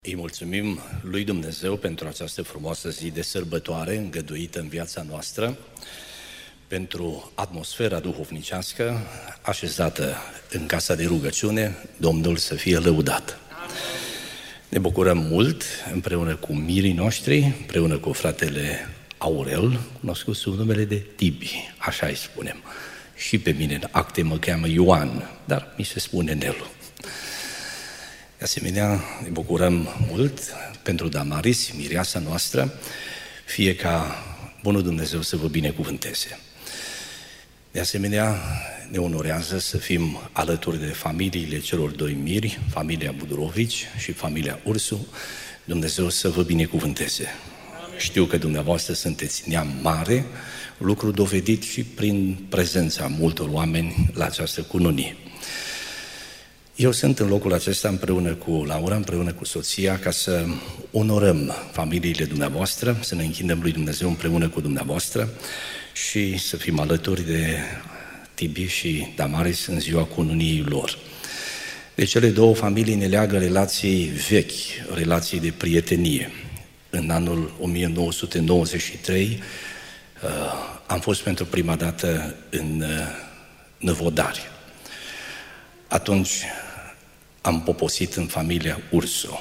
Îi mulțumim lui Dumnezeu pentru această frumoasă zi de sărbătoare îngăduită în viața noastră, pentru atmosfera duhovnicească așezată în casa de rugăciune. Domnul să fie lăudat! Ne bucurăm mult împreună cu mirii noștri, împreună cu fratele Aurel, cunoscut sub numele de Tibi, așa îi spunem. Și pe mine în acte mă cheamă Ioan, dar mi se spune Nelu. De asemenea, ne bucurăm mult pentru Damaris, mireasa noastră, fie ca bunul Dumnezeu să vă binecuvânteze. De asemenea, ne onorează să fim alături de familiile celor doi miri, familia Budurovici și familia Ursu. Dumnezeu să vă binecuvânteze. Știu că dumneavoastră sunteți neam mare, lucru dovedit și prin prezența multor oameni la această cununie. Eu sunt în locul acesta împreună cu Laura, împreună cu soția, ca să onorăm familiile dumneavoastră, să ne închinăm lui Dumnezeu împreună cu dumneavoastră și să fim alături de Tibi și Damaris în ziua cununiei lor. De cele două familii ne leagă relații vechi, relații de prietenie. În anul 1993 am fost pentru prima dată în Năvodari. Atunci am poposit în familia Ursu.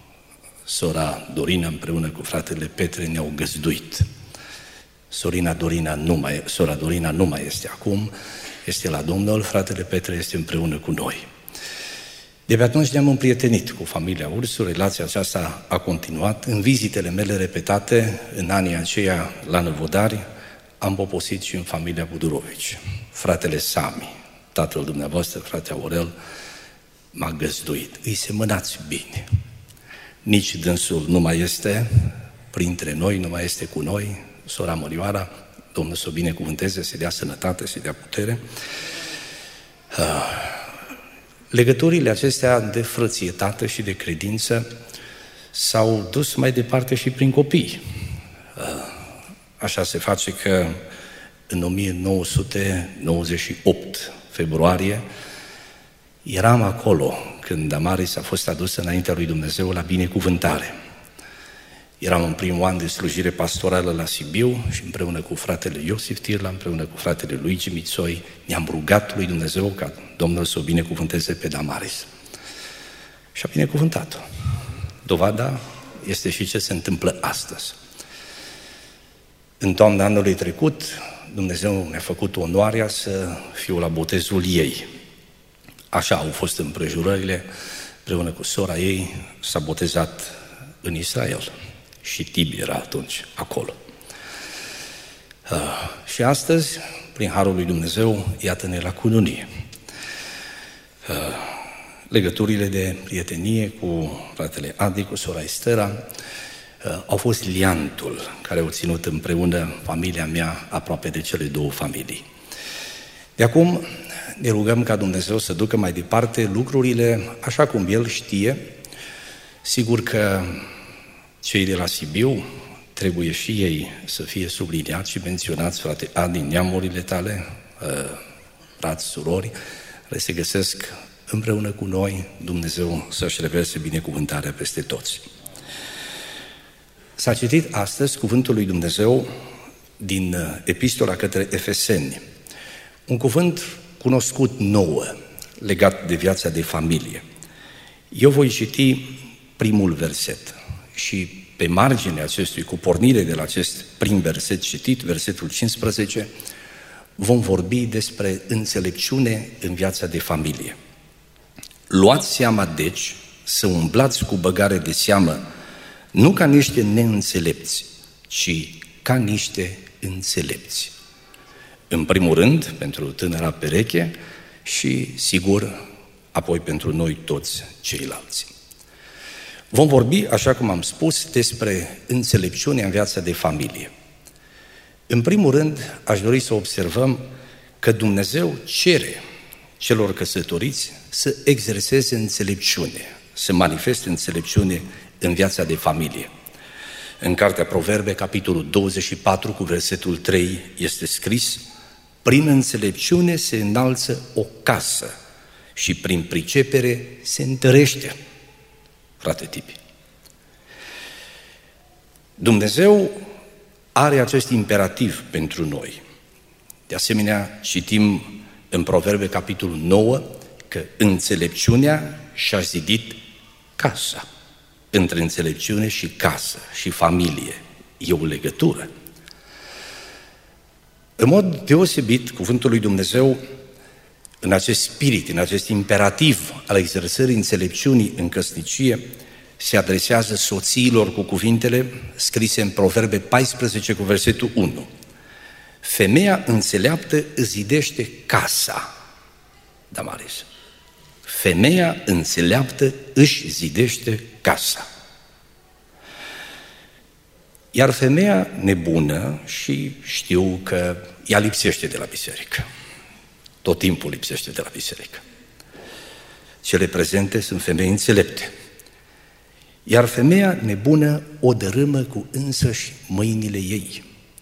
Sora Dorina împreună cu fratele Petre ne-au găzduit. Sora Dorina nu mai este acum, este la Domnul, fratele Petre este împreună cu noi. De pe atunci ne-am împrietenit cu familia Ursu, relația aceasta a continuat. În vizitele mele repetate, în anii aceia la Năvodari, am poposit și în familia Budurovici. Fratele Sami, tatăl dumneavoastră, frate Aurel, m-a găzduit. Îi semănați bine. Nici dânsul nu mai este printre noi, nu mai este cu noi. Sora Mărioara, Domnul să o binecuvânteze, să dea sănătate, să dea putere. Legăturile acestea de frățietate și de credință s-au dus mai departe și prin copii. Așa se face că în 1998, februarie, eram acolo când Damaris a fost adusă înaintea lui Dumnezeu la binecuvântare. Eram în primul an de slujire pastorală la Sibiu și împreună cu fratele Iosif Tirla, împreună cu fratele Luigi Mițoi, ne-am rugat lui Dumnezeu ca Domnul să o binecuvânteze pe Damaris. Și a binecuvântat-o. Dovada este și ce se întâmplă astăzi. În toamna anului trecut, Dumnezeu mi-a făcut onoarea să fiu la botezul ei. Așa au fost împrejurările, împreună cu sora ei s-a botezat în Israel. Și Tibi era atunci acolo. Și astăzi, prin harul lui Dumnezeu, iată-ne la cununie. Legăturile de prietenie cu fratele Adi, cu sora Estera, au fost liantul care au ținut împreună familia mea aproape de cele două familii. De acum ne rugăm ca Dumnezeu să ducă mai departe lucrurile așa cum El știe. Sigur că cei de la Sibiu trebuie și ei să fie subliniați și menționați, frate Adi, neamurile tale, frați, surori, care se găsesc împreună cu noi, Dumnezeu să-și reverse binecuvântarea peste toți. S-a citit astăzi cuvântul lui Dumnezeu din Epistola către Efeseni, un cuvânt cunoscut nouă, legat de viața de familie. Eu voi citi primul verset și pe marginea acestui, cu pornire de la acest prim verset citit, versetul 15, vom vorbi despre înțelepciune în viața de familie. Luați seama, deci, să umblați cu băgare de seamă, nu ca niște neînțelepți, ci ca niște înțelepți. În primul rând, pentru tânăra pereche și, sigur, apoi pentru noi toți ceilalți. Vom vorbi, așa cum am spus, despre înțelepciunea în viața de familie. În primul rând, aș dori să observăm că Dumnezeu cere celor căsătoriți să exerseze înțelepciune, să manifeste înțelepciune în viața de familie. În Cartea Proverbe, capitolul 24, cu versetul 3, este scris: prin înțelepciune se înalță o casă și prin pricepere se întărește. Frate Tibi, Dumnezeu are acest imperativ pentru noi. De asemenea, citim în Proverbe, capitolul 9, că înțelepciunea și-a zidit casa. Între înțelepciune și casă și familie e o legătură. În mod deosebit, cuvântul lui Dumnezeu, în acest spirit, în acest imperativ al exersării înțelepciunii în căsnicie, se adresează soțiilor cu cuvintele scrise în Proverbe 14 cu versetul 1. Femeia înțeleaptă îți zidește casa. Damaris. Femeia înțeleaptă își zidește casa. Iar femeia nebună, și știu că ea lipsește de la biserică. Tot timpul lipsește de la biserică. Cele prezente sunt femei înțelepte. Iar femeia nebună o dărâmă cu însăși mâinile ei.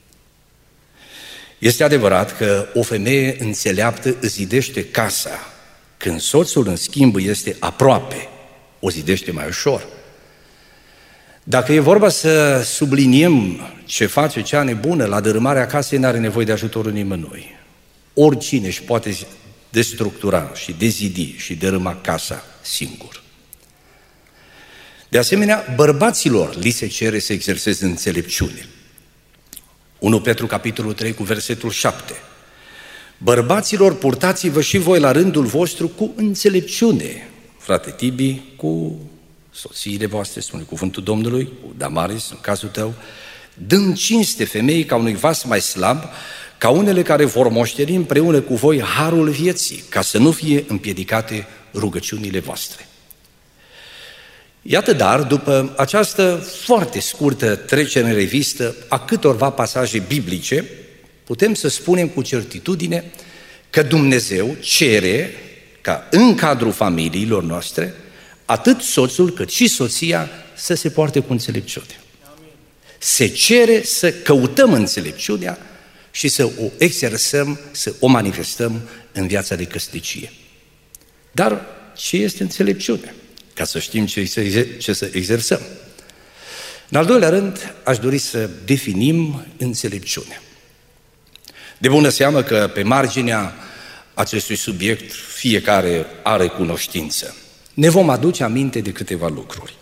Este adevărat că o femeie înțeleaptă îți zidește casa, când soțul, în schimb, este aproape, o zidește mai ușor. Dacă e vorba să subliniem ce face cea nebună la dărâmarea casei, n-are nevoie de ajutorul nimănui. Oricine își poate destructura și dezidi și dărâma casa singur. De asemenea, bărbaților li se cere să exerseze înțelepciune. 1 Petru, capitolul 3, cu versetul 7. Bărbaților, purtați-vă și voi la rândul vostru cu înțelepciune. Frate Tibi, cu soțiile voastre, spune cuvântul Domnului, cu Damaris, în cazul tău, dând cinste femeii ca unui vas mai slab, ca unele care vor moșteni împreună cu voi harul vieții, ca să nu fie împiedicate rugăciunile voastre. Iată dar, după această foarte scurtă trecere în revistă a câtorva pasaje biblice, putem să spunem cu certitudine că Dumnezeu cere ca în cadrul familiilor noastre atât soțul cât și soția să se poarte cu înțelepciune. Se cere să căutăm înțelepciunea și să o exersăm, să o manifestăm în viața de căsnicie. Dar ce este înțelepciune? Ca să știm ce să exersăm. În al doilea rând, aș dori să definim înțelepciunea. De bună seamă că pe marginea acestui subiect fiecare are cunoștință. Ne vom aduce aminte de câteva lucruri.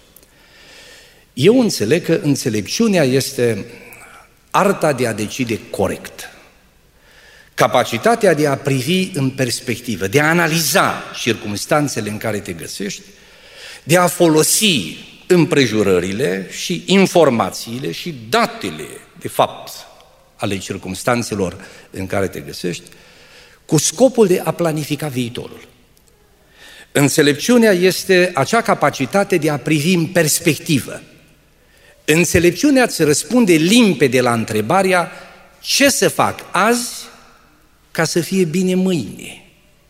Eu înțeleg că înțelepciunea este arta de a decide corect, capacitatea de a privi în perspectivă, de a analiza circumstanțele în care te găsești, de a folosi împrejurările și informațiile și datele, de fapt, ale circumstanțelor în care te găsești, cu scopul de a planifica viitorul. Înțelepciunea este acea capacitate de a privi în perspectivă. Înțelepciunea îți răspunde limpede la întrebarea ce să fac azi ca să fie bine mâine.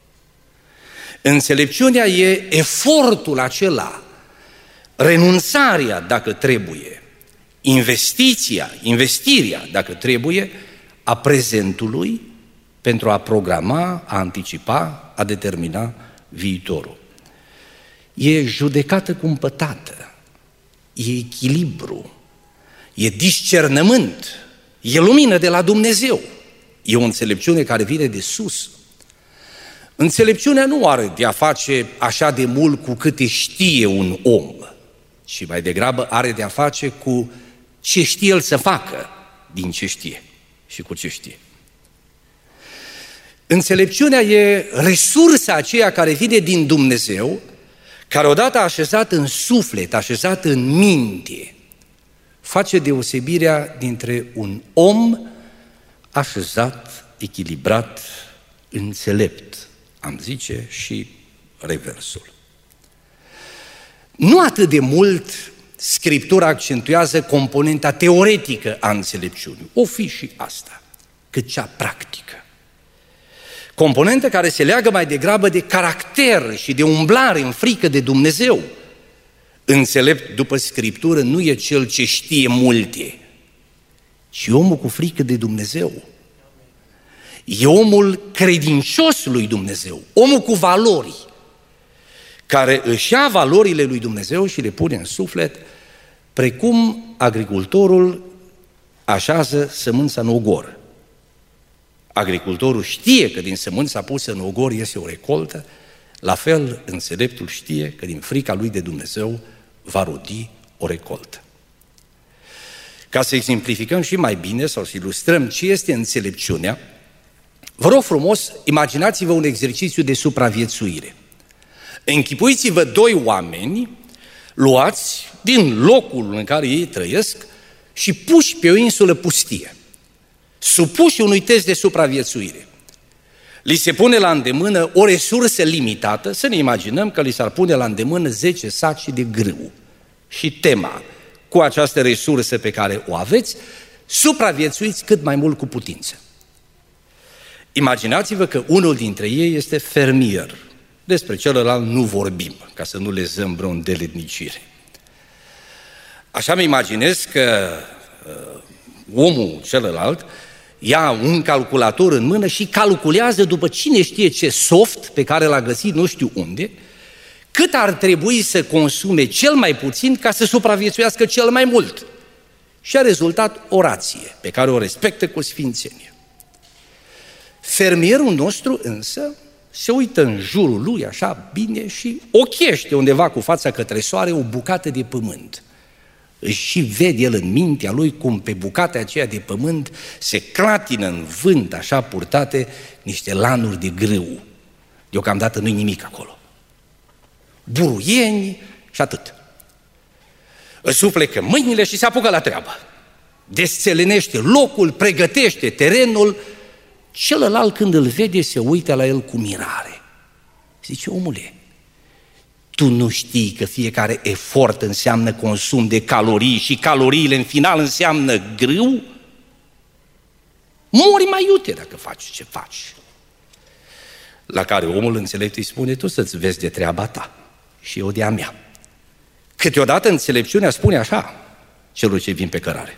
Înțelepciunea e efortul acela, renunțarea dacă trebuie, investirea dacă trebuie, a prezentului pentru a programa, a anticipa, a determina viitorul. E judecată cumpătată, e echilibru, e discernământ, e lumină de la Dumnezeu, e o înțelepciune care vine de sus. Înțelepciunea nu are de a face așa de mult cu câte știe un om, ci mai degrabă are de a face cu ce știe el să facă din ce știe și cu ce știe. Înțelepciunea e resursa aceea care vine din Dumnezeu, care odată așezat în suflet, așezat în minte, face deosebirea dintre un om așezat, echilibrat, înțelept, am zice, și reversul. Nu atât de mult Scriptura accentuează componenta teoretică a înțelepciunii, o fi și asta, cât cea practică. Componentă care se leagă mai degrabă de caracter și de umblare în frică de Dumnezeu. Înțelept după Scriptură nu e cel ce știe multe, ci omul cu frică de Dumnezeu. E omul credincios lui Dumnezeu, omul cu valori, care își ia valorile lui Dumnezeu și le pune în suflet Precum agricultorul așează sămânța în ogor. Agricultorul știe că din sămânța pusă în ogor iese o recoltă, la fel înțeleptul știe că din frica lui de Dumnezeu va rodi o recoltă. Ca să exemplificăm și mai bine sau să ilustrăm ce este înțelepciunea, vă rog frumos, imaginați-vă un exercițiu de supraviețuire. Închipuiți-vă doi oameni luați din locul în care ei trăiesc și puși pe o insulă pustie, supuși unui test de supraviețuire. Li se pune la îndemână o resursă limitată, să ne imaginăm că li s-ar pune la îndemână 10 saci de grâu. Și tema, cu această resursă pe care o aveți, supraviețuiți cât mai mult cu putință. Imaginați-vă că unul dintre ei este fermier. Despre celălalt nu vorbim, ca să nu le zăm vreo îndeletnicire. Așa mi imaginez că omul celălalt ia un calculator în mână și calculează după cine știe ce soft pe care l-a găsit nu știu unde, cât ar trebui să consume cel mai puțin ca să supraviețuiască cel mai mult. Și a rezultat o rație pe care o respectă cu sfințenie. Fermierul nostru însă se uită în jurul lui așa bine și ochește undeva cu fața către soare o bucată de pământ. Și vede el în mintea lui cum pe bucata aceea de pământ se clatină în vânt așa purtate niște lanuri de grâu. Deocamdată nu-i nimic acolo. Buruieni și atât. Îți suflecă mâinile și se apucă la treabă. Desțelenește locul, pregătește terenul. Celălalt când îl vede se uită la el cu mirare. Zice, omule, tu nu știi că fiecare efort înseamnă consum de calorii și caloriile în final înseamnă grâu? Mori mai iute dacă faci ce faci. La care omul înțelept îi spune, tu să-ți vezi de treaba ta și eu de a mea. Câteodată înțelepciunea spune așa celor ce vin pe cărare.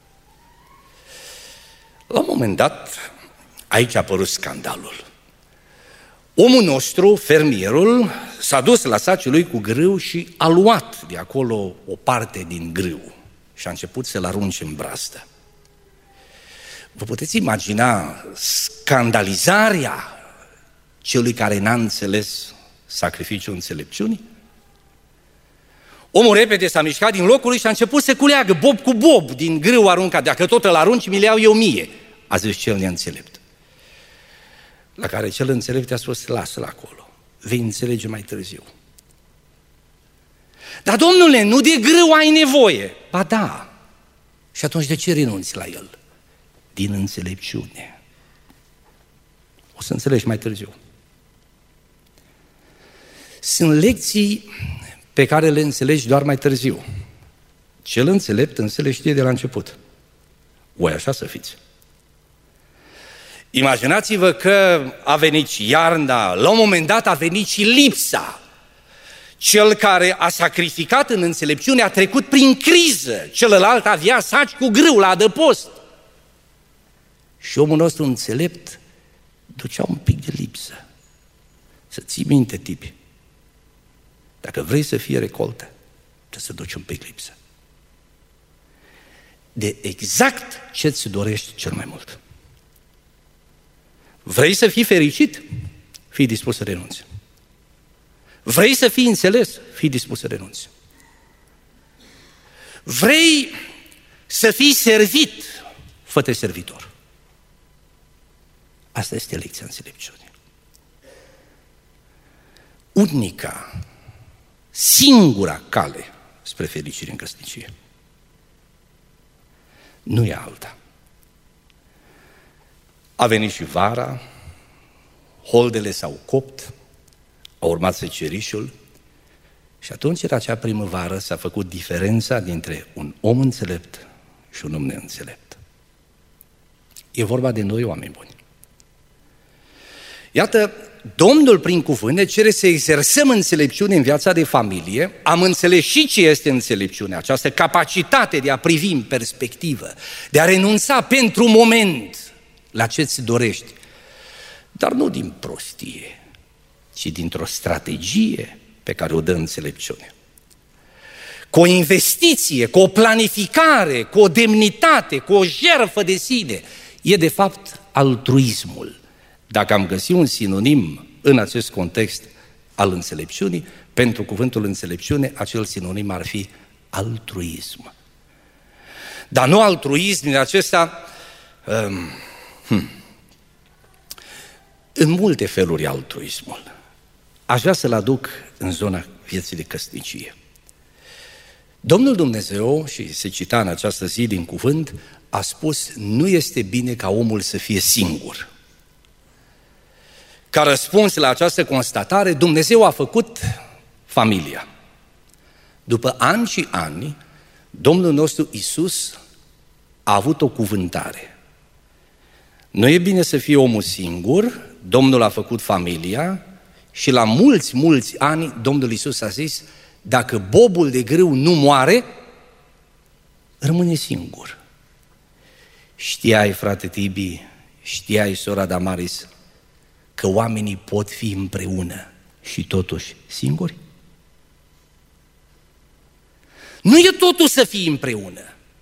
La un moment dat, aici a apărut scandalul. Omul nostru, fermierul, s-a dus la sacul lui cu grâu și a luat de acolo o parte din grâu și a început să-l arunce în brazdă. Vă puteți imagina scandalizarea celui care n-a înțeles sacrificiul înțelepciunii? Omul repede s-a mișcat din locul lui și a început să culeagă bob cu bob din grâu aruncat. Dacă tot îl arunci, mi le iau eu 1000, a zis cel neînțelept. La care cel înțelept a spus, lasă-l acolo, vei înțelege mai târziu. Dar, domnule, nu de grâu ai nevoie. Ba da. Și atunci de ce renunți la el? Din înțelepciune. O să înțelegi mai târziu. Sunt lecții pe care le înțelegi doar mai târziu. Cel înțelept însă le știe de la început. Voi așa să fiți. Imaginați-vă că a venit și iarna, la un moment dat a venit și lipsa. Cel care a sacrificat în înțelepciune a trecut prin criză, celălalt avea saci cu grâu la adăpost. Și omul nostru înțelept ducea un pic de lipsă. Să ții minte, tipi, dacă vrei să fie recoltă, trebuie să duci un pic lipsă. De exact ce ți dorești cel mai mult. Vrei să fii fericit? Fii dispus să renunți. Vrei să fii înțeles? Fii dispus să renunți. Vrei să fii servit? Fă-te servitor. Asta este lecția înțelepciunii. Unica, singura cale spre fericire în căsnicie. Nu e alta. A venit și vara, holdele s-au copt, a urmat secerișul și atunci era acea primăvară, s-a făcut diferența dintre un om înțelept și un om neînțelept. E vorba de noi, oameni buni. Iată, Domnul prin cuvânt ne cere să exersăm înțelepciune în viața de familie. Am înțeles și ce este înțelepciunea, această capacitate de a privi în perspectivă, de a renunța pentru moment la ce ți dorești, dar nu din prostie, ci dintr-o strategie pe care o dă înțelepciunea. cu o investiție, cu o planificare, cu o demnitate, cu o jertfă de sine. E de fapt altruismul. Dacă am găsit un sinonim în acest context al înțelepciunii, pentru cuvântul înțelepciune, acel sinonim ar fi altruism. Dar nu altruism din acesta, în multe feluri altruismul. Aș vrea să-l aduc în zona vieții de căsnicie. Domnul Dumnezeu, și se cita în această zi din cuvânt, a spus: nu este bine ca omul să fie singur. Ca răspuns la această constatare, Dumnezeu a făcut familia. După ani și ani, Domnul nostru Iisus a avut o cuvântare. Nu e bine să fie omul singur, Domnul a făcut familia și la mulți ani Domnul Iisus a zis: dacă bobul de grâu nu moare, rămâne singur. Știai, frate Tibi, știai, sora Damaris, că oamenii pot fi împreună și totuși singuri? Nu e totul să fii împreună.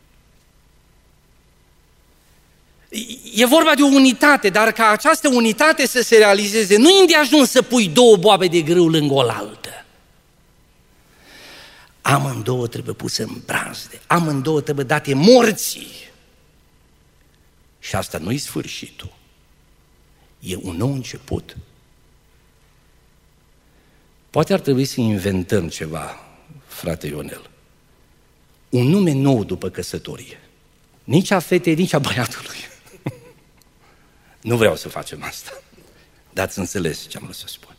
E vorba de o unitate, dar ca această unitate să se realizeze, nu e îndeajuns să pui două boabe de grâu lângă oaltă. Amândouă trebuie puse în brazde, amândouă trebuie date morții. Și asta nu-i sfârșitul. E un nou început. Poate ar trebui să inventăm ceva, frate Ionel. Un nume nou după căsătorie. Nici a fetei, nici a băiatului. Nu vreau să facem asta. Dar ați înțeles ce am vrut să spun.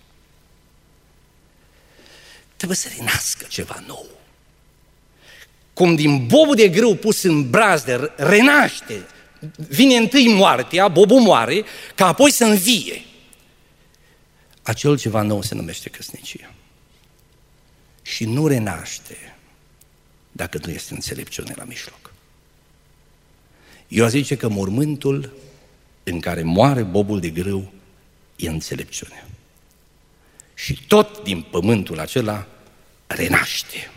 Trebuie să renască ceva nou. Cum din bobul de grâu pus în brazdă renaște, vine întâi moartea, bobul moare, ca apoi să învie. Acel ceva nou se numește căsnicia. Și nu renaște dacă nu este înțelepciune la mijloc. Eu aș zice că mormântul în care moare bobul de grâu e înțelepciune. Și tot din pământul acela renaște.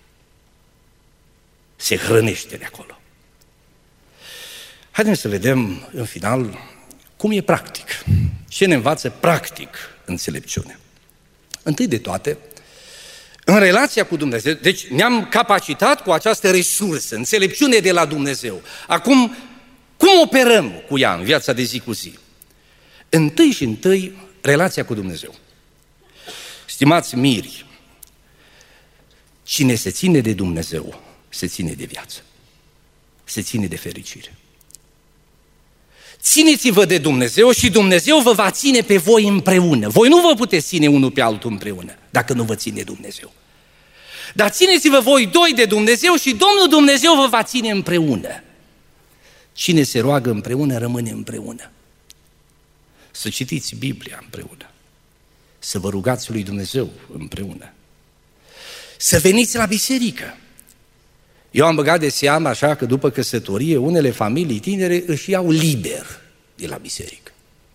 Se hrănește de acolo. Haideți să vedem în final cum e practic. Ce ne învață practic înțelepciunea. Întâi de toate, în relația cu Dumnezeu, deci ne-am capacitat cu această resursă, înțelepciune de la Dumnezeu. Acum, cum operăm cu ea în viața de zi cu zi? Întâi, relația cu Dumnezeu. Stimați miri, cine se ține de Dumnezeu, se ține de viață, se ține de fericire. Țineți-vă de Dumnezeu și Dumnezeu vă va ține pe voi împreună. Voi nu vă puteți ține unul pe altul împreună, dacă nu vă ține Dumnezeu. Dar țineți-vă voi doi de Dumnezeu și Domnul Dumnezeu vă va ține împreună. Cine se roagă împreună, rămâne împreună. Să citiți Biblia împreună. Să vă rugați lui Dumnezeu împreună. Să veniți la biserică. Eu am băgat de seamă așa că după căsătorie, unele familii tinere își iau liber de la biserică.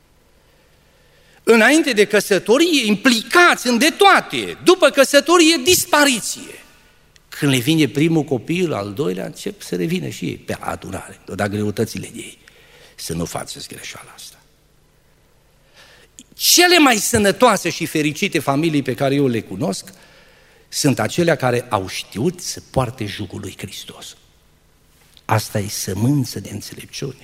Înainte de căsătorie, implicați în de toate. După căsătorie, dispariție. Când le vine primul copil, al doilea, încep să revină și ei pe adunare, da greutățile de ei. Să nu faceți greșeala asta. Cele mai sănătoase și fericite familii pe care eu le cunosc sunt acelea care au știut să poarte jugul lui Hristos. Asta e sămânță de înțelepciune.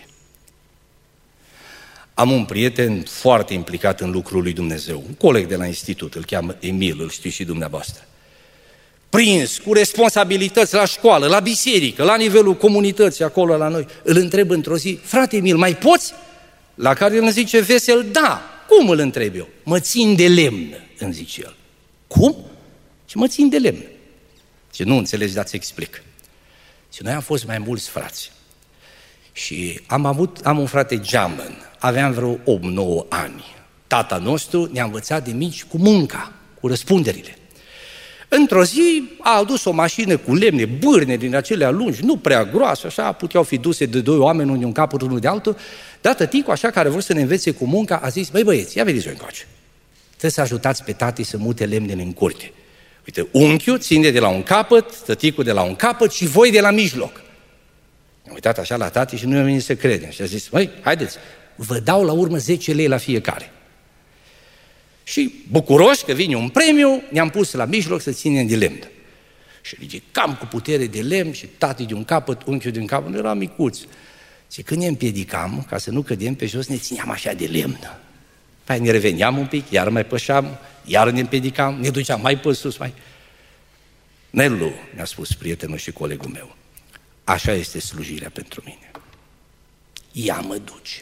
Am un prieten foarte implicat în lucrul lui Dumnezeu, un coleg de la institut, îl cheamă Emil, îl știți și dumneavoastră. Prins cu responsabilități la școală, la biserică, la nivelul comunității acolo la noi, îl întreb într-o zi: frate Emil, mai poți? La care el îmi zice vesel: da. Cum, îl întreb eu? Mă țin de lemn, îmi zice el. Cum? Și mă țin de lemn. Și nu înțelegi, dar ți explic. Și noi am fost mai mulți frați. Și am un frate geamăn, aveam vreo 8-9 ani. Tata nostru ne-a învățat de mici cu munca, cu răspunderile. Într-o zi a adus o mașină cu lemne, bârne din acelea lungi, nu prea groase, așa, puteau fi duse de doi oameni, unul de un capăt, unul de altul, dar tăticul, așa, care vor să ne învețe cu munca, a zis: băi băieți, ia veniți-o încoace. Trebuie să ajutați pe tati să mute lemnele în curte. Uite, unchiul ține de la un capăt, tăticul de la un capăt și voi de la mijloc. Am uitat așa la tati și nu mi-a venit să credem. Și a zis, măi, haideți, vă dau la urmă 10 lei la fiecare. Și bucuroși că vine un premiu, ne-am pus la mijloc să ținem de lemn. Și ridicam cu putere de lemn și tati de un capăt, unchiul de un capăt, nu eram micuți. Și când ne împiedicam, ca să nu cădem pe jos, ne țineam așa de lemn. Păi ne reveneam un pic, iar mai pășeam, iar ne împiedicam, ne duceam mai pe sus, mai... Nelu, mi-a spus prietenul și colegul meu, așa este slujirea pentru mine. Ea mă duce.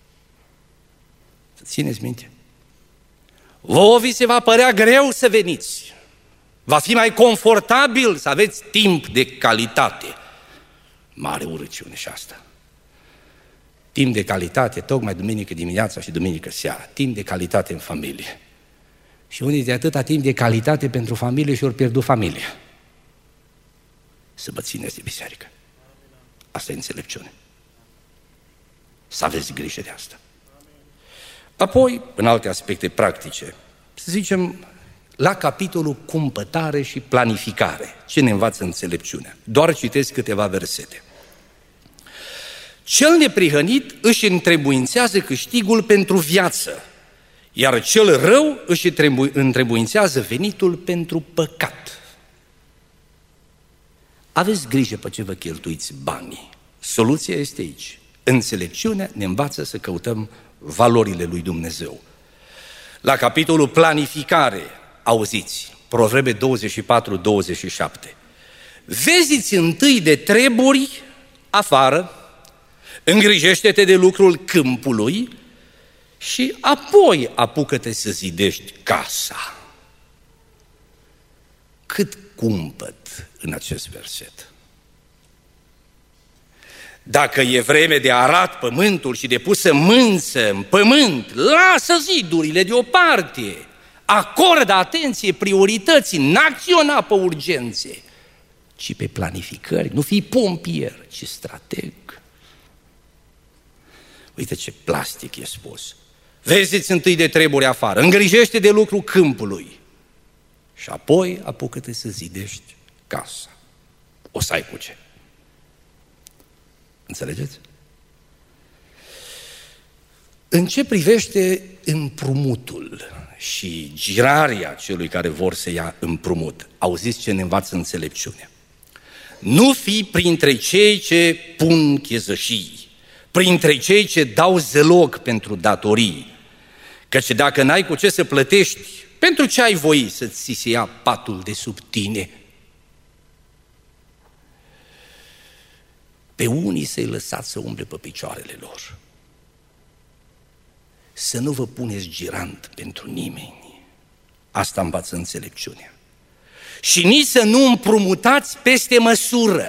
Să țineți minte. Vouă vi se va părea greu să veniți. Va fi mai confortabil să aveți timp de calitate. Mare urăciune și asta. Timp de calitate, tocmai duminică dimineața și duminică seara. Timp de calitate în familie. Și unii de atâta timp de calitate pentru familie și ori pierdut familia. Să vă țineți de biserică. Asta e înțelepciune. Să aveți grijă de asta. Apoi, în alte aspecte practice, să zicem, la capitolul cumpătare și planificare. Ce ne învață înțelepciunea? Doar citesc câteva versete. Cel neprihănit își întrebuințează câștigul pentru viață, iar cel rău își întrebuințează venitul pentru păcat. Aveți grijă pe ce vă cheltuiți banii. Soluția este aici. Înțelepciunea ne învață să căutăm valorile lui Dumnezeu. La capitolul planificare, auziți, Proverbe 24-27. Vezi-ți întâi de treburi afară, îngrijește-te de lucrul câmpului și apoi apucă-te să zidești casa. Cât cumpăt în acest verset? Dacă e vreme de arat pământul și de pus sămânță în pământ, lasă zidurile deoparte, acordă atenție priorității, n-acționa pe urgențe, ci pe planificări. Nu fii pompier, ci strateg. Uite ce plastic e spus. Vezi-ți întâi de treburi afară, îngrijește de lucru câmpului și apoi apucă-te să zidești casa. O să ai cu ce. Înțelegeți? În ce privește împrumutul și girarea celui care vor să ia împrumut, auziți ce ne învață înțelepciunea. Nu fi printre cei ce pun chezășii, printre cei ce dau zeloc pentru datorii, căci dacă n-ai cu ce să plătești, pentru ce ai voi să ți se ia patul de sub tine? Pe unii să-i lăsați să umble pe picioarele lor. Să nu vă puneți girant pentru nimeni. Asta învață înțelepciunea. Și nici să nu împrumutați peste măsură.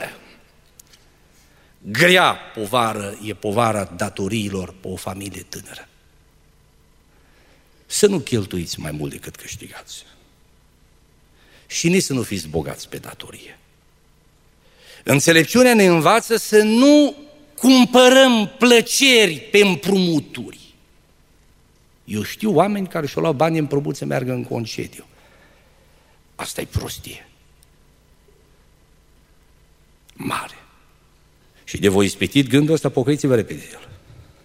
Grea povară e povara datoriilor pe o familie tânără. Să nu cheltuiți mai mult decât câștigați. Și nici să nu fiți bogați pe datorie. Înțelepciunea ne învață să nu cumpărăm plăceri pe împrumuturi. Eu știu oameni care și-au luat bani împrumut să meargă în concediu. Asta e prostie. Mare. Și de voi ispitit gândul ăsta, pocăiți-vă repede de el.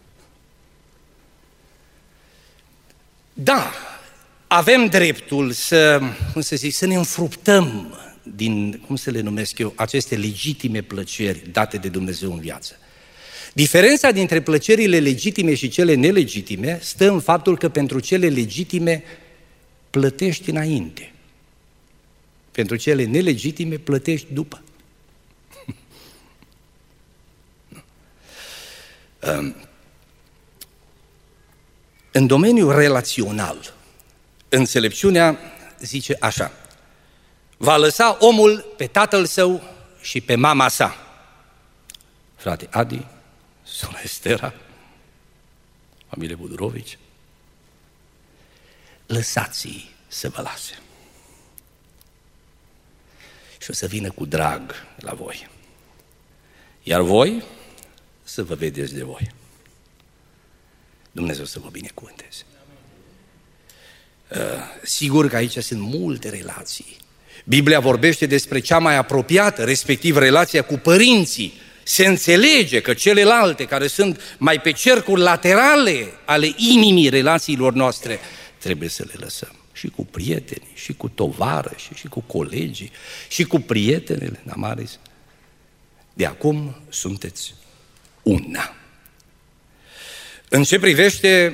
Da, avem dreptul să, să ne înfruptăm din, cum să le numesc eu, aceste legitime plăceri date de Dumnezeu în viață. Diferența dintre plăcerile legitime și cele nelegitime stă în faptul că pentru cele legitime plătești înainte. Pentru cele nelegitime plătești după. În domeniul relațional, înțelepciunea zice așa: va lăsa omul pe tatăl său și pe mama sa. Frate Adi, soră Estera, familie Budurovici, lăsați-i să vă lase. Și o să vină cu drag la voi. Iar voi să vă vedeți de voi. Dumnezeu să vă binecuvânteze. Sigur că aici sunt multe relații Biblia vorbește despre cea mai apropiată, respectiv relația cu părinții. Se înțelege că celelalte, care sunt mai pe cercuri laterale ale inimii relațiilor noastre, trebuie să le lăsăm. Și cu prietenii, și cu tovarășii, și cu colegii, și cu prietenele, Damaris. De acum sunteți una. În ce privește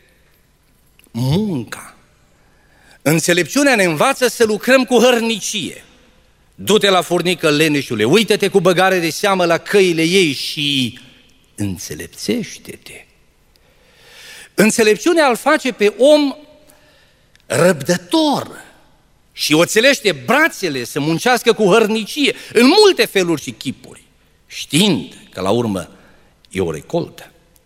munca, înțelepciunea ne învață să lucrăm cu hărnicie. Du-te la furnică, leneșule, uită-te cu băgare de seamă la căile ei și înțelepțește-te. Înțelepciunea îl face pe om răbdător și oțelește brațele să muncească cu hărnicie în multe feluri și chipuri, știind că la urmă e o recoltă.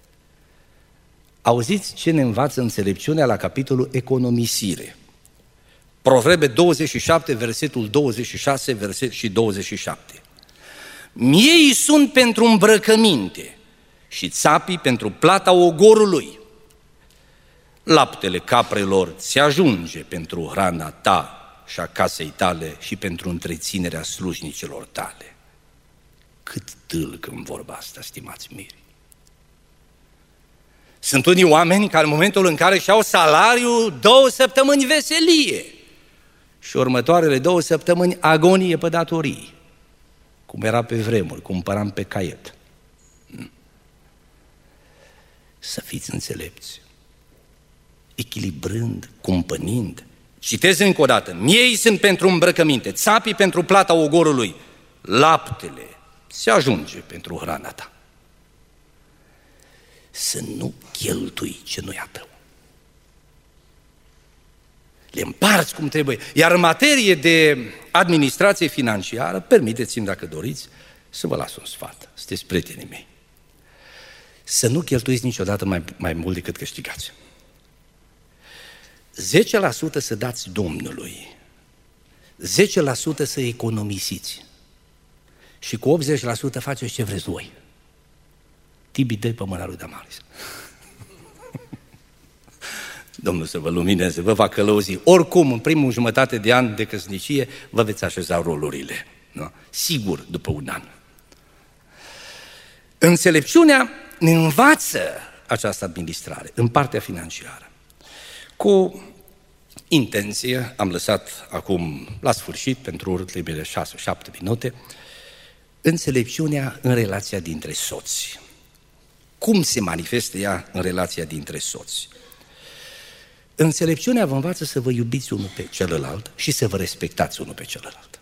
Auziți ce ne învață înțelepciunea la capitolul economisire. Proverbe 27, versetul 26 și 27. Mieii sunt pentru îmbrăcăminte și țapii pentru plata ogorului. Laptele caprelor ți ajunge pentru hrana ta și a casei tale și pentru întreținerea slujnicilor tale. Cât tâlc în vorba asta, stimați miri. Sunt unii oameni care în momentul în care și-au salariu 2 săptămâni veselie și următoarele 2 săptămâni agonie pe datorii, cum era pe vremuri, cumpăram pe caiet. Să fiți înțelepți, echilibrând, cumpănind. Citez încă o dată, miei sunt pentru îmbrăcăminte, țapii pentru plata ogorului, laptele se ajunge pentru hrana ta. Să nu cheltui ce nu-i a tău. Le împarți cum trebuie. Iar în materie de administrație financiară, permiteți-mi, dacă doriți, să vă las un sfat. Sunteți prietenii mei. Să nu cheltuiți niciodată mai mult decât câștigați. 10% să dați Domnului, 10% să economisiți și cu 80% faceți ce vreți voi. Tibi, dă-i pe mâna lui Damaris. Domnul să vă lumineze, vă va călăuzi. Oricum, în primul jumătate de an de căsnicie, vă veți așeza rolurile. Nu? Sigur, după un an. Înțelepciunea ne învață această administrare în partea financiară. Cu intenție, am lăsat acum la sfârșit, pentru ultimele 6-7 minute, înțelepciunea în relația dintre soți. Cum se manifestă ea în relația dintre soți? Înțelepciunea vă învață să vă iubiți unul pe celălalt și să vă respectați unul pe celălalt.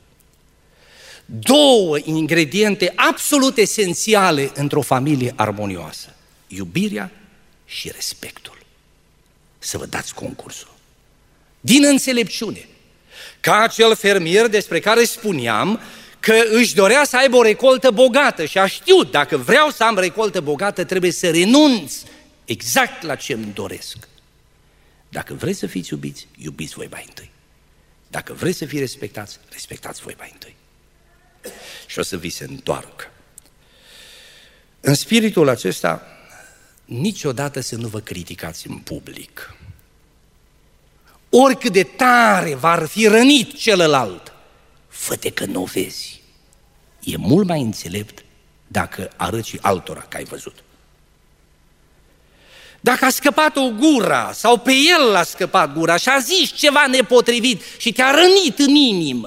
2 ingrediente absolut esențiale într-o familie armonioasă. Iubirea și respectul. Să vă dați concursul. Din înțelepciune. Ca acel fermier despre care spuneam că își dorea să aibă o recoltă bogată și a știut, dacă vreau să am recoltă bogată, trebuie să renunț exact la ce îmi doresc. Dacă vreți să fiți iubiți, iubiți voi mai întâi. Dacă vreți să fiți respectați, respectați voi mai întâi. Și o să vi se întoarcă. În spiritul acesta, niciodată să nu vă criticați în public. Oricât de tare v-ar fi rănit celălalt, fă-te că nu o vezi. E mult mai înțelept dacă arăți și altora că ai văzut. Dacă a scăpat o gura sau pe el a scăpat gura și a zis ceva nepotrivit și te-a rănit în inimă,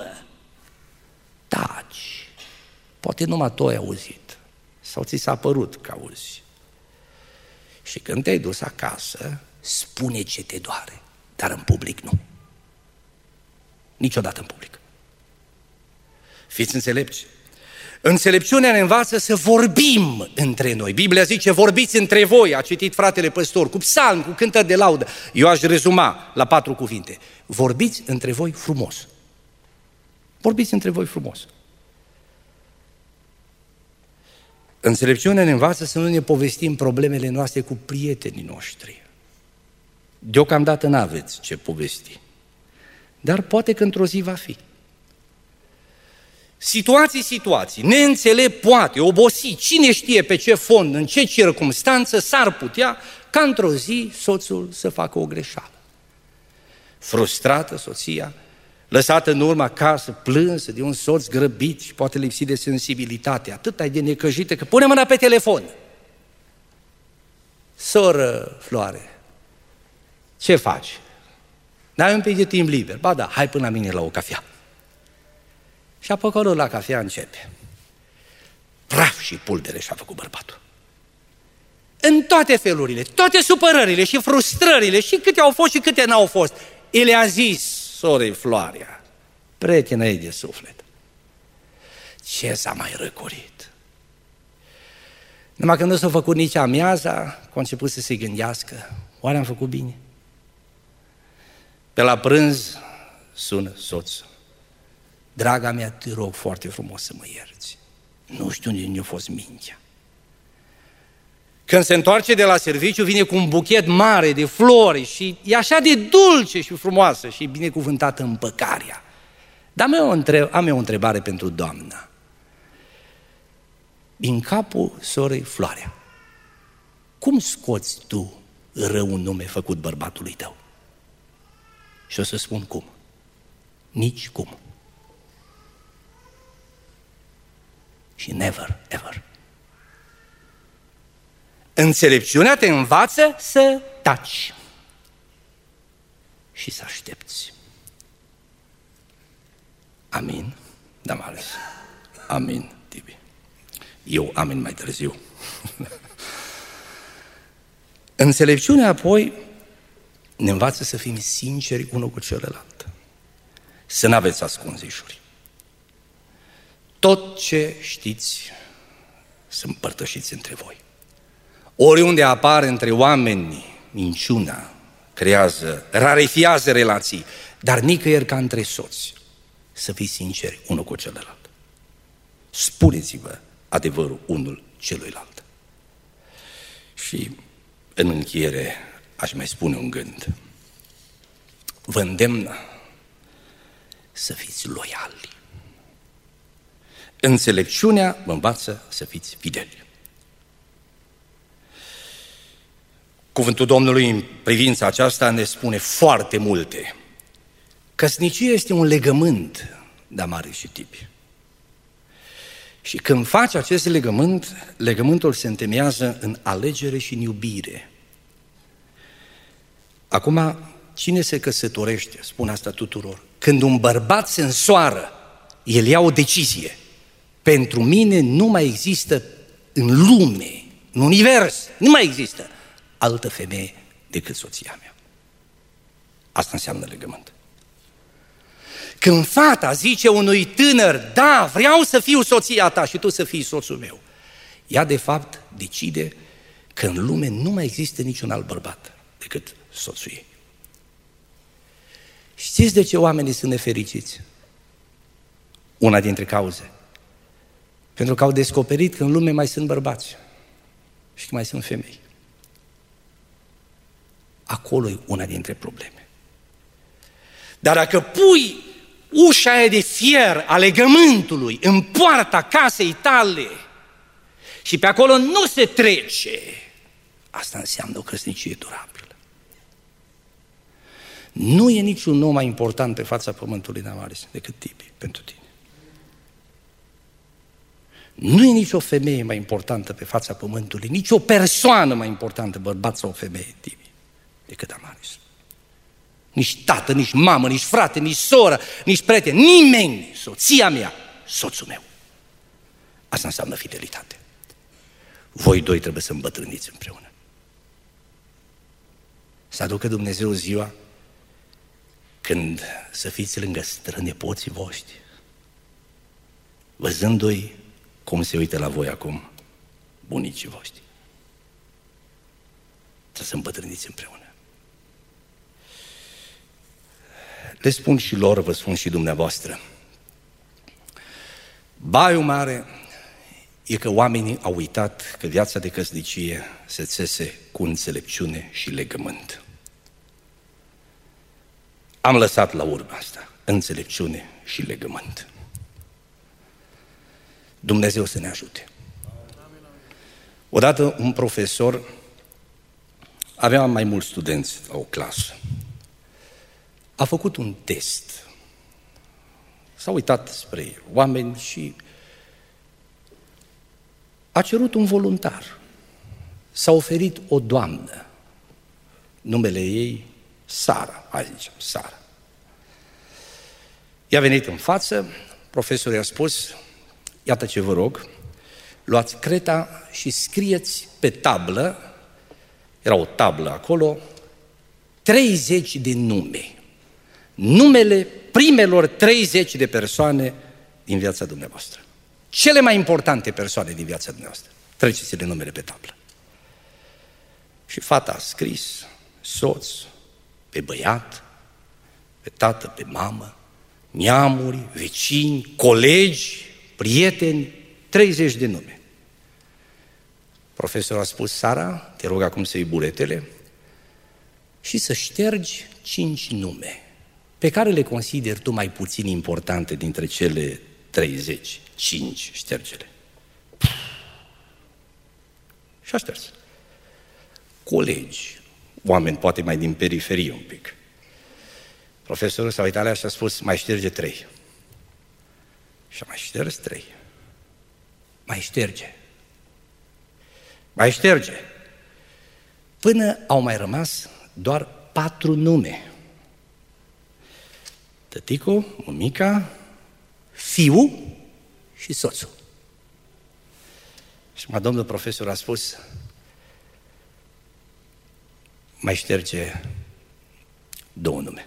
taci. Poate numai tu ai auzit sau ți s-a părut că auzi. Și când te-ai dus acasă, spune ce te doare, dar în public nu. Niciodată în public. Fiți înțelepți. Înțelepciunea ne învață să vorbim între noi. Biblia zice, vorbiți între voi, a citit fratele păstor, cu psalm, cu cântări de laudă. Eu aș rezuma la 4 cuvinte. Vorbiți între voi frumos. Vorbiți între voi frumos. Înțelepciunea ne învață să nu ne povestim problemele noastre cu prietenii noștri. Deocamdată n-aveți ce povesti. Dar poate că într-o zi va fi. Situații, neînțelept poate, obosit, cine știe pe ce fond, în ce circumstanță s-ar putea ca într-o zi soțul să facă o greșeală. Frustrată soția lăsată în urmă acasă, plânsă de un soț grăbit și poate lipsit de sensibilitate, atât ai de necăjită că pune mâna pe telefon. Soră Floare, ce faci? N-ai un pic de timp liber? Ba da, hai până la mine la o cafea. Și acolo la cafea începe. Praf și pulbere și-a făcut bărbatul. În toate felurile, toate supărările și frustrările și câte au fost și câte n-au fost, el a zis sorei Floarea, prietena ei de suflet, ce s-a mai răcorit? Numai că nu s-a făcut nici amiaza, că a început să se gândească, oare am făcut bine? Pe la prânz sună soțul. Draga mea, te rog foarte frumos să mă ierți. Nu știu unde ne-a fost mintea. Când se întoarce de la serviciu, vine cu un buchet mare de flori și e așa de dulce și frumoasă și binecuvântată împăcarea. Dar am eu o întrebare pentru doamna. Din capul sorei Floarea, cum scoți tu rău un nume făcut bărbatului tău? Și o să spun cum. Nici cum. Și never, ever. Înțelepciunea te învață să taci și să aștepți. Amin, Damaris. Amin, Tibi. Eu amin mai târziu. Înțelepciunea apoi ne învață să fim sinceri unul cu celălalt. Să n-aveți ascunzișuri. Tot ce știți să împărtășiți între voi. Oriunde apare între oameni minciuna, rarefiază relații, dar nicăieri ca între soți. Să fiți sinceri unul cu celălalt. Spuneți-vă adevărul unul celuilalt. Și în încheiere aș mai spune un gând. Vă îndemn să fiți loiali. Înțelepciunea vă învață să fiți fideli. Cuvântul Domnului în privința aceasta ne spune foarte multe. Căsnicia este un legământ, Damaris și Tibi. Și când faci acest legământ, legământul se întemeiază în alegere și în iubire. Acum, cine se căsătorește, spun asta tuturor, când un bărbat se însoară, el ia o decizie. Pentru mine nu mai există în lume, în univers, nu mai există altă femeie decât soția mea. Asta înseamnă legământ. Când fata zice unui tânăr, da, vreau să fiu soția ta și tu să fii soțul meu, ea de fapt decide că în lume nu mai există niciun alt bărbat decât soțul ei. Știți de ce oamenii sunt nefericiți? Una dintre cauze. Pentru că au descoperit că în lume mai sunt bărbați și că mai sunt femei. Acolo e una dintre probleme. Dar dacă pui ușa aia de fier a legământului în poarta casei tale și pe acolo nu se trece, asta înseamnă o căsnicie durabilă. Nu e niciun om mai important pe fața pământului, Damaris, decât Tibi pentru tine. Nu e nicio femeie mai importantă pe fața pământului, nici o persoană mai importantă, bărbat sau femeie, Tibi, decât Damaris. Nici tată, nici mamă, nici frate, nici soră, nici prieten, nimeni, soția mea, soțul meu. Asta înseamnă fidelitate. Voi doi trebuie să îmbătrâniți împreună. Să aducă Dumnezeu ziua când să fiți lângă strănepoții voștri, văzându-i cum se uită la voi acum bunicii voștri. Să îmbătrâniți împreună. Le spun și lor, vă spun și dumneavoastră. Baiul mare e că oamenii au uitat că viața de căsnicie se țese cu înțelepciune și legământ. Am lăsat la urmă asta, înțelepciune și legământ. Dumnezeu să ne ajute. Odată un profesor avea mai mulți studenți la o clasă. A făcut un test s-a uitat spre oameni și a cerut un voluntar. S-a oferit o doamnă, numele ei Sara, hai zicem, Sara. I-a venit în față, profesorul i-a spus, iată ce vă rog, luați creta și scrieți pe tablă, era o tablă acolo, 30 de nume. Numele primelor 30 de persoane din viața dumneavoastră. Cele mai importante persoane din viața dumneavoastră. Treceți-le numele pe tablă. Și fata a scris soț, pe băiat, pe tată, pe mamă, neamuri, vecini, colegi, prieteni, 30 de nume. Profesorul a spus, Sara, te rog acum să iei buletele și să ștergi 5 nume pe care le consideri tu mai puțin importante dintre cele 30. 5, ștergele. Și a șters. Colegi, oameni poate mai din periferie un pic. Profesorul s-a uitat la ea și a spus, mai șterge 3. Și a mai șters 3. Mai șterge. Mai șterge. Până au mai rămas doar 4 nume. Tăticul, mămica, fiul și soțul. Și domnul profesor a spus, mai șterge 2 nume.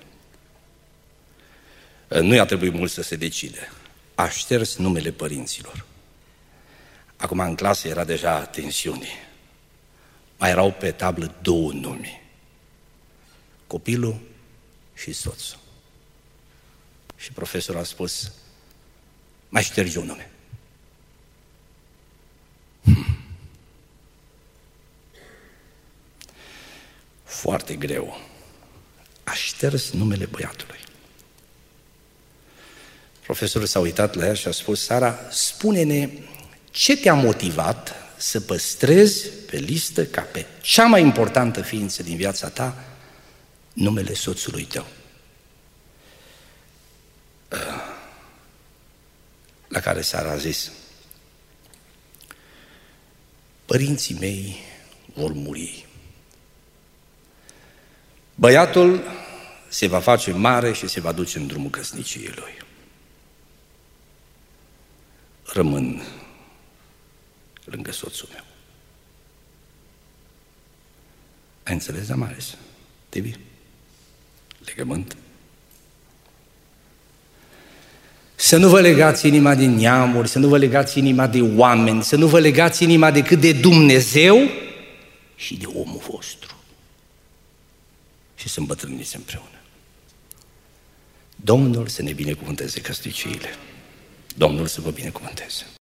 Nu i-a trebuit mult să se decide. A șters numele părinților. Acum în clasă era deja tensiune. Mai erau pe tablă 2 nume. Copilul și soțul. Și profesorul a spus, mai șterge un nume. Foarte greu. A șters numele băiatului. Profesorul s-a uitat la ea și a spus, Sara, spune-ne ce te-a motivat să păstrezi pe listă ca pe cea mai importantă ființă din viața ta numele soțului tău. La care Sara a zis, părinții mei vor muri. Băiatul se va face mare și se va duce în drumul căsniciei lui. Rămân lângă soțul meu. Ai înțeles, Damaris? Tibi? Legământ? Să nu vă legați inima de neamuri, să nu vă legați inima de oameni, să nu vă legați inima decât de Dumnezeu și de omul vostru. Și să îmbătrâniți împreună. Domnul să ne binecuvânteze căsniciile. Domnul să vă binecuvânteze.